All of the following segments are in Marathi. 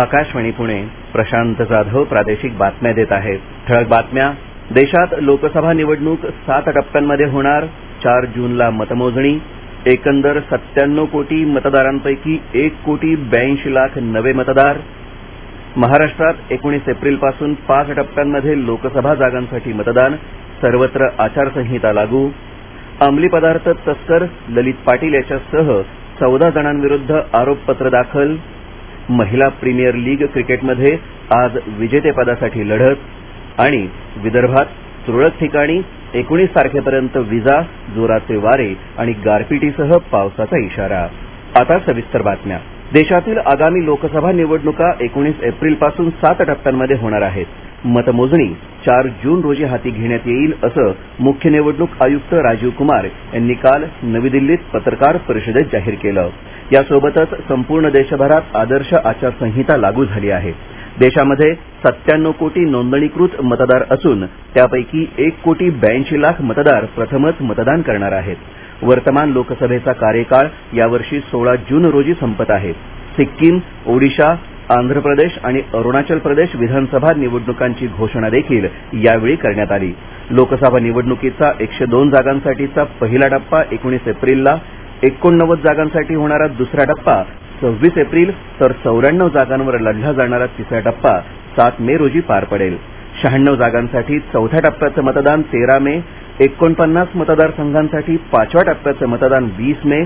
आकाशवाणी पुणे. प्रशांत जाधव प्रादेशिक बातम्या देत आहेत. ठळक बातम्या. देशात लोकसभा निवडणूक 7 टप्प्यांमध्ये होणार. 4 जूनला मतमोजणी. एकंदर 97 कोटी मतदारांपैकी 1,82,00,000 नवे मतदार. महाराष्ट्रात 19 एप्रिलपासून 5 टप्प्यांमध्ये लोकसभा जागांसाठी मतदान. सर्वत्र आचारसंहिता लागू. अंमली पदार्थ तस्कर ललित पाटील याच्यासह 14 जणांविरुद्ध आरोपपत्र दाखल. महिला प्रीमियर लीग क्रिकेटमध्ये आज विजेतेपदासाठी लढत. आणि विदर्भात तुरळक ठिकाणी 19 तारखेपर्यंत विजा, जोराचे वारे आणि गारपिटीसह पावसाचा इशारा. आता सविस्तर बातम्या. देशातील आगामी लोकसभा निवडणुका 19 एप्रिलपासून 7 टप्प्यांमध्ये होणार आहेत. मतमोजणी 4 जून रोजी हाती घेण्यात येईल असं मुख्य निवडणूक आयुक्त राजीव कुमार यांनी काल नवी दिल्लीत पत्रकार परिषदेत जाहीर केलं. यासोबतच संपूर्ण देशभरात आदर्श आचारसंहिता लागू झाली आहे. देशामध्ये 97 कोटी नोंदणीकृत मतदार असून त्यापैकी 1,82,00,000 मतदार प्रथमच मतदान करणार आहेत. वर्तमान लोकसभेचा कार्यकाळ यावर्षी 16 जून रोजी संपत आहे. सिक्कीम, ओडिशा, आंध्र प्रदेश आणि अरुणाचल प्रदेश विधानसभा निवडणुकांची घोषणा देखील यावेळी करण्यात आली. लोकसभा निवडणुकीचा 102 जागांसाठीचा पहिला टप्पा 19 एप्रिलला, 89 जागांसाठी होणारा दुसरा टप्पा 26 एप्रिल तर 94 जागांवर लढला जाणारा तिसरा टप्पा 7 मे रोजी पार पडेल. 96 जागांसाठी चौथ्या टप्प्याचं मतदान 13 मे, 49 मतदारसंघांसाठी 5व्या टप्प्याचं मतदान 20 मे,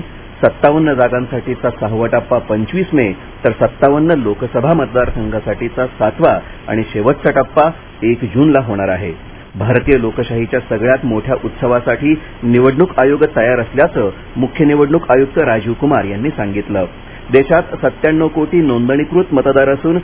57 जागांसाठीचा 6वा टप्पा 25 मे तर 57 लोकसभा मतदारसंघासाठीचा 7वा आणि शेवटचा टप्पा 1 जूनला होणार आहे. भारतीय लोकशाहीच्या सगळ्यात मोठ्या उत्सवासाठी निवडणूक आयोग तयार असल्याचं मुख्य निवडणूक आयुक्त राजीव कुमार यांनी सांगितलं. देशात 97 कोटी नोंदणीकृत मतदार असून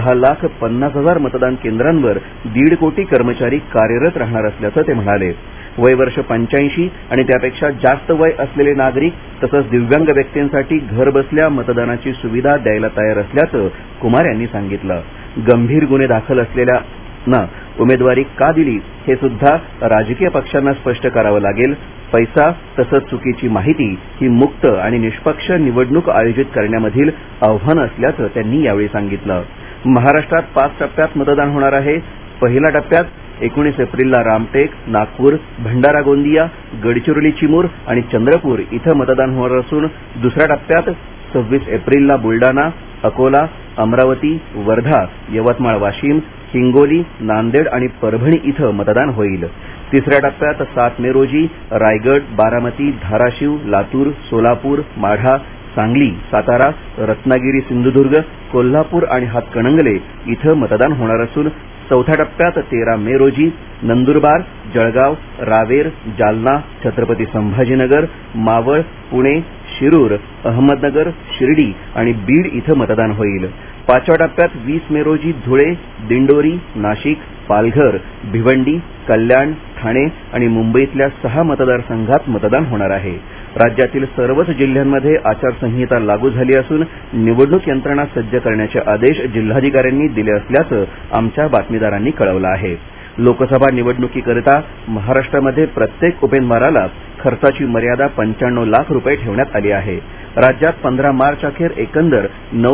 10,50,000 मतदान केंद्रांवर 1.5 कोटी कर्मचारी कार्यरत राहणार असल्याचं ते म्हणाले. वय वर्ष 85 आणि त्यापेक्षा जास्त वय असलेले नागरिक तसंच दिव्यांग व्यक्तींसाठी घरबसल्या मतदानाची सुविधा द्यायला तयार असल्याचं कुमार यांनी सांगितलं. गंभीर गुन्हे दाखल असलेल्यांना उमेदवारी का दिली हे सुद्धा राजकीय पक्षांना स्पष्ट करावं लागेल. पैसा तसंच चुकीची माहिती ही मुक्त आणि निष्पक्ष निवडणूक आयोजित करण्यामधील आव्हान असल्याचं त्यांनी यावेळी सांगितलं. महाराष्ट्रात 5 टप्प्यात मतदान होणार आहे. पहिल्या टप्प्यात 19 एप्रिलला रामटेक, नागपूर, भंडारा गोंदिया, गडचिरोली चिमूर आणि चंद्रपूर इथं मतदान होणार असून दुसऱ्या टप्प्यात 26 एप्रिलला बुलडाणा, अकोला, अमरावती, वर्धा, यवतमाळ, वाशिम, हिंगोली, नांदेड आणि परभणी इथं मतदान होईल. तिसऱ्या टप्प्यात 7 मे रोजी रायगड, बारामती, धाराशिव, लातूर, सोलापूर, माढा, सांगली, सातारा, रत्नागिरी, सिंधुदुर्ग, कोल्हापूर आणि हातकणंगले इथं मतदान होणार असून चौथ्या टप्प्यात 13 मे रोजी नंदुरबार, जळगाव, रावेर, जालना, छत्रपती संभाजीनगर, मावळ, पुणे, शिरूर, अहमदनगर, शिर्डी आणि बीड इथं मतदान होईल. 5व्या टप्प्यात 20 मे रोजी धुळे, दिंडोरी, नाशिक, पालघर, भिवंडी, कल्याण, ठाणे आणि मुंबईतल्या 6 मतदारसंघात मतदान होणार आहे. राज्यातील सर्वच जिल्ह्यांमध्ये आचारसंहिता लागू झाली असून निवडणूक यंत्रणा सज्ज करण्याचे आदेश जिल्हाधिकाऱ्यांनी दिले असल्याचं आमच्या बातमीदारांनी कळवलं आहे. लोकसभा निवडणुकीकरिता महाराष्ट्रामध्ये प्रत्येक उमेदवाराला खर्चाची मर्यादा 95 लाख रुपये ठेवण्यात आली आहे. राज्यात 15 मार्च अखेर एकंदर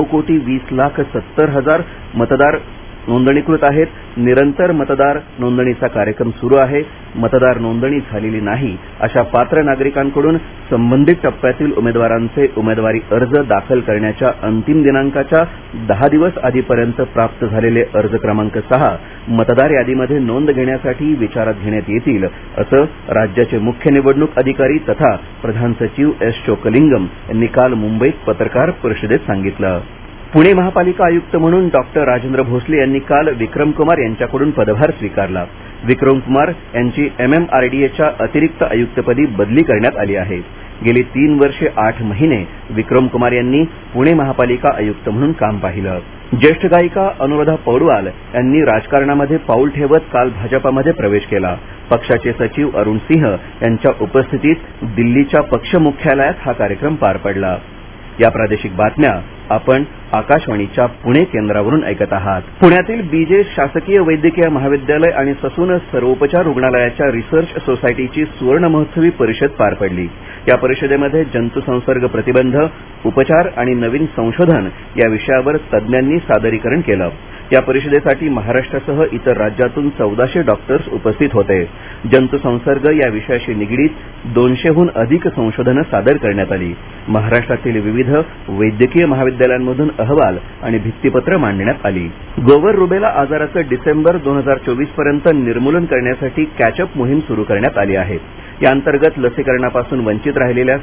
9,20,70,000 मतदार नोंदणीकृत आहेत. निरंतर मतदार नोंदणीचा कार्यक्रम सुरू आहे. मतदार नोंदणी झालेली नाही अशा पात्र नागरिकांकडून संबंधित टप्प्यातील उमेदवारांचे उमेदवारी अर्ज दाखल करण्याच्या अंतिम दिनांकाच्या 10 दिवस आधीपर्यंत प्राप्त झालेले अर्ज क्रमांक 6 मतदार यादीमध्ये नोंद घेण्यासाठी विचारात घेण्यात येतील असं राज्याचे मुख्य निवडणूक अधिकारी तथा प्रधान सचिव एस चोक्कलिंगम यांनी काल मुंबईत पत्रकार परिषदेत सांगितलं. पुणे महापालिका आयुक्त म्हणून डॉक्टर राजेंद्र भोसले यांनी काल विक्रम कुमार यांच्याकडून पदभार स्वीकारला. विक्रम कुमार यांची MMRDAच्या अतिरिक्त आयुक्तपदी बदली करण्यात आली आहे. गेली 3 वर्षे 8 महिने विक्रम कुमार यांनी पुणे महापालिका आयुक्त म्हणून काम पाहिलं. ज्येष्ठ गायिका अनुराधा पौडवाल यांनी राजकारणामध्ये पाऊल ठेवत काल भाजपामध्ये प्रवेश केला. पक्षाचे सचिव अरुण सिंह यांच्या उपस्थितीत दिल्लीच्या पक्ष मुख्यालयात हा कार्यक्रम पार पडला. या प्रादेशिक बातम्या आपण आकाशवाणीच्या पुणे केंद्रावरून ऐकत आहात. पुण्यातील बीजे शासकीय वैद्यकीय महाविद्यालय आणि ससून सर्वोपचार रुग्णालयाच्या रिसर्च सोसायटीची सुवर्ण महोत्सवी परिषद पार पडली. या परिषदेमध्ये जंतुसंसर्ग प्रतिबंध, उपचार आणि नवीन संशोधन या विषयावर तज्ज्ञांनी सादरीकरण केलं. या परिषदेसाठी महाराष्ट्रासह इतर राज्यातून 1400 डॉक्टर्स उपस्थित होते. जंतुसंसर्ग या विषयाशी निगडीत 200हून अधिक संशोधनं सादर करण्यात आली. महाराष्ट्रातील विविध वैद्यकीय महाविद्यालयांमधून अहवाल आणि भित्तीपत्र मांडण्यात आली. गोवर रुबेला आजाराचं डिसेंबर 2024 पर्यंत निर्मूलन करण्यासाठी कॅचअप मोहीम सुरू करण्यात आली आहे. या अंतर्गत लसीकरणापासून वंचित राहिलेल्या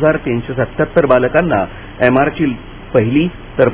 7,377 बालकांना MRची पहिली तर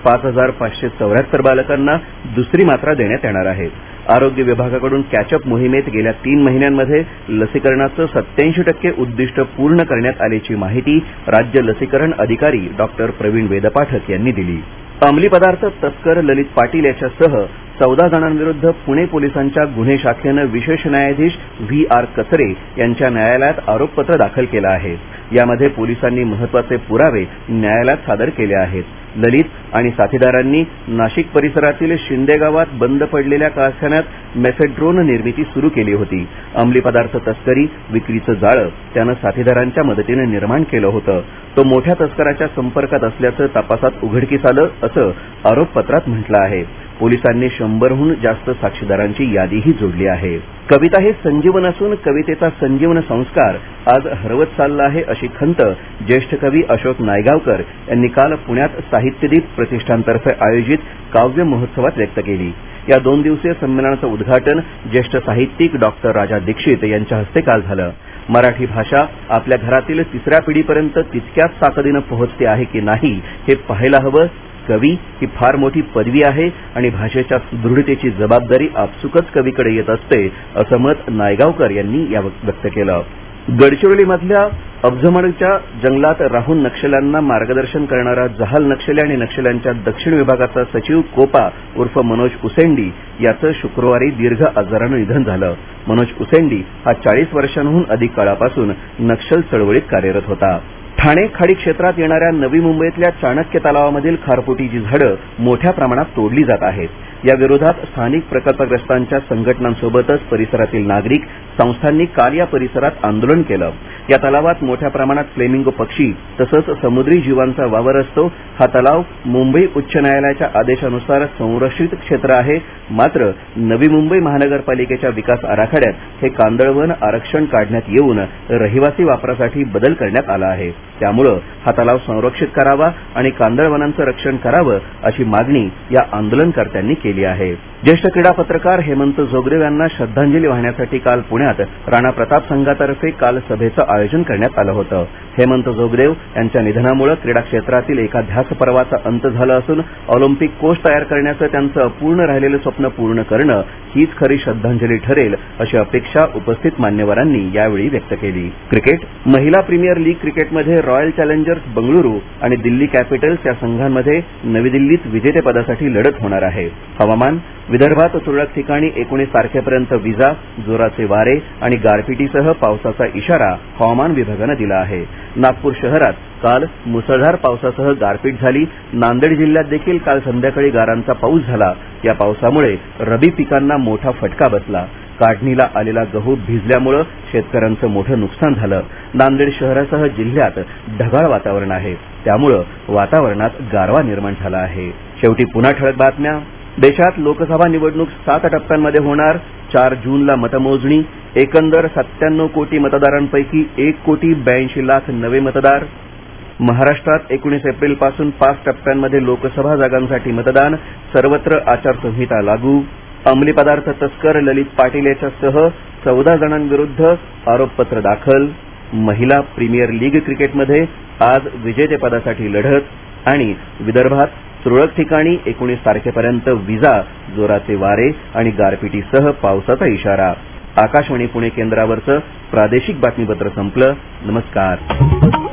5,574 बालकांना दुसरी मात्रा देण्यात येणार आहे. आरोग्य विभागाकडून कॅचअप मोहिमेत गेल्या 3 महिन्यांमध्ये लसीकरणाचं 87% उद्दिष्ट पूर्ण करण्यात आल्याची माहिती राज्य लसीकरण अधिकारी डॉक्टर प्रवीण वेदपाठक यांनी दिली. अंमली पदार्थ तस्कर ललित पाटील याच्यासह 14 जणांविरुद्ध पुणे पोलिसांच्या गुन्हे शाखेनं विशेष न्यायाधीश VR कचरे यांच्या न्यायालयात आरोपपत्र दाखल केलं आहे. यामध्ये पोलिसांनी महत्त्वाचे पुरावे न्यायालयात सादर केले आहेत. ललित आणि साथीदारांनी नाशिक परिसरातील शिंदे गावात बंद पडलेल्या कारखान्यात मेसेड्रोन निर्मिती सुरू केली होती. अंमली पदार्थ तस्करी, विक्रीचं जाळं त्यानं साथीदारांच्या मदतीनं निर्माण केलं होतं. तो मोठ्या तस्कराच्या संपर्कात असल्याचं तपासात उघडकीस आलं असं आरोपपत्रात म्हटलं आहे. पोलिसांनी 100हून जास्त साक्षीदारांची यादीही जोडली आहे. कविता हे संजीवन असून कवितेचा संजीवन संस्कार आज हरवत चालला आहे अशी खंत ज्येष्ठ कवी अशोक नायगावकर यांनी काल पुण्यात साहित्यदीप प्रतिष्ठानतर्फे आयोजित काव्य महोत्सवात व्यक्त केली. या 2 दिवसीय संमेलनाचं उद्घाटन ज्येष्ठ साहित्यिक डॉक्टर राजा दीक्षित यांच्या हस्ते काल झालं. मराठी भाषा आपल्या घरातील 3ऱ्या पिढीपर्यंत तितक्याच ताकदीनं पोहोचते आहे की नाही हे पाहायला हवं. कवी ही फार मोठी पदवी आहे आणि भाषेच्या सुदृढतेची जबाबदारी आपसुकच कवीकडे येत असते असं मत नायगावकर यांनी व्यक्त केलं. गडचिरोलीमधल्या अफजमडच्या जंगलात राहून नक्षल्यांना मार्गदर्शन करणारा जहाल नक्षली आणि नक्षल्यांच्या दक्षिण विभागाचा सचिव कोपा उर्फ मनोज उसेंडी याचं शुक्रवारी दीर्घ आजारानं निधन झालं. मनोज उसेंडी हा 40 वर्षांहून अधिक काळापासून नक्षल चळवळीत कार्यरत होता. ठाणे खाडी क्षेत्रात येणाऱ्या नवी मुंबईतल्या चाणक्य तलावामधील खारफुटीची झाडं मोठ्या प्रमाणात तोडली जात आहेत. या विरोधात स्थानिक प्रकल्पग्रस्तांच्या संघटनांसोबतच परिसरातील नागरिक संस्थांनी काल या परिसरात आंदोलन केलं. या तलावात मोठ्या प्रमाणात फ्लेमिंगो पक्षी तसंच समुद्री जीवांचा वावर असतो. हा तलाव मुंबई उच्च न्यायालयाच्या आदेशानुसार संरक्षित क्षेत्र आहे. मात्र नवी मुंबई महानगरपालिकेच्या विकास आराखड्यात हे कांदळवन आरक्षण काढण्यात येऊन रहिवासी वापरासाठी बदल करण्यात आला आहे. त्यामुळे हा तलाव संरक्षित करावा आणि कांदळवनांचं रक्षण करावं अशी मागणी या आंदोलनकर्त्यांनी केली आहे. ज्येष्ठ क्रीडा पत्रकार हेमंत जोगदेव यांना श्रद्धांजली वाहण्यासाठी काल पुण्यात राणा प्रताप संघातर्फे काल सभेचं आयोजन करण्यात आलं होतं. हेमंत जोगदेव यांच्या निधनामुळे क्रीडा क्षेत्रातील एका ध्यासपर्वाचा अंत झाला असून ऑलिम्पिक कोच तयार करण्याचं त्यांचं अपूर्ण राहिलेलं स्वप्न पूर्ण करणं हीच खरी श्रद्धांजली ठरेल अशी अपेक्षा उपस्थित मान्यवरांनी यावेळी व्यक्त केली. क्रिकेट महिला प्रीमियर लीग क्रिकेटमध्ये रॉयल चॅलेंजर्स बंगळुरू आणि दिल्ली कॅपिटल्स या संघांमध्ये नवी दिल्लीत विजेतेपदासाठी लढत होणार आहे. हवामान विदर्भात तुरळक ठिकाणी 19 तारखेपर्यंत विजा, जोराचे वारे आणि गारपिटीसह पावसाचा इशारा हवामान विभागानं दिला आहे. नागपूर शहरात काल मुसळधार पावसासह गारपीट झाली. नांदेड जिल्ह्यात देखील काल संध्याकाळी गारांचा पाऊस झाला. या पावसामुळे रबी पिकांना मोठा फटका बसला. काढणीला आलेला गहू भिजल्यामुळे शेतकऱ्यांचं मोठं नुकसान झालं. नांदेड शहरासह जिल्ह्यात ढगाळ वातावरण आहे. त्यामुळे वातावरणात गारवा निर्माण झाला आहे. शेवटी पुन्हा ठळक बातम्या. देशात लोकसभा निवडणूक 7 टप्प्यांमध्ये होणार. 4 जूनला मतमोजणी. एकंदर 97 कोटी मतदारांपैकी 1,82,00,000 नवे मतदार. महाराष्ट्रात 19 एप्रिलपासून 5 टप्प्यांमध्ये लोकसभा जागांसाठी मतदान. सर्वत्र आचारसंहिता लागू. अंमली पदार्थ तस्कर ललित पाटील याच्यासह 14 जणांविरुद्ध आरोपपत्र दाखल. महिला प्रीमियर लीग क्रिकेटमध्ये आज विजेतेपदासाठी लढत. आणि विदर्भात तुरळक ठिकाणी 19 तारखेपर्यंत विजा, जोराचे वारे आणि गारपिटीसह पावसाचा इशारा. आकाशवाणी पुणे केंद्रावरचं प्रादेशिक बातमीपत्र संपलं. नमस्कार.